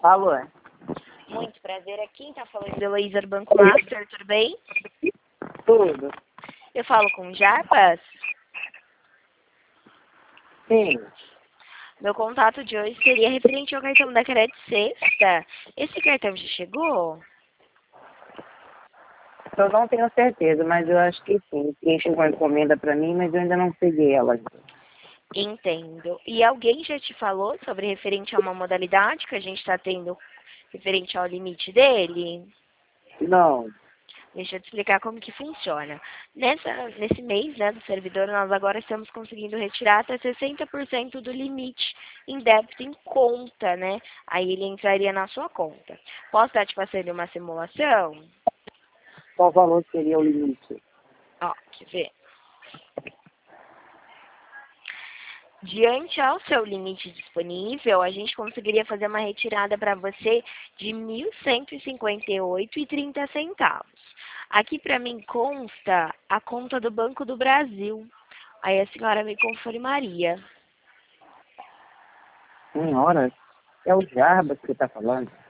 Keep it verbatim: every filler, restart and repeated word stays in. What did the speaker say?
Alô? Muito prazer, aqui tá falando de Heloísa do Banco Master, tudo bem? Tudo. Eu falo com o Jarbas. Sim. Meu contato de hoje seria referente ao cartão da Crédito Sexta. Esse cartão já chegou? Eu não tenho certeza, mas eu acho que sim. Quem chegou uma encomenda para mim, mas eu ainda não peguei ela. Entendo. E alguém já te falou sobre referente a uma modalidade que a gente está tendo referente ao limite dele? Não. Deixa eu te explicar como que funciona. Nessa, nesse mês, né, do servidor, nós agora estamos conseguindo retirar até sessenta por cento do limite em débito em conta, né? Aí ele entraria na sua conta. Posso estar te passando uma simulação? Qual valor seria o limite? Ó, quer ver? Diante ao seu limite disponível, a gente conseguiria fazer uma retirada para você de mil cento e cinquenta e oito reais e trinta centavos. Aqui para mim consta a conta do Banco do Brasil. Aí a senhora me confirmaria. Senhora, é o Jarbas que está falando.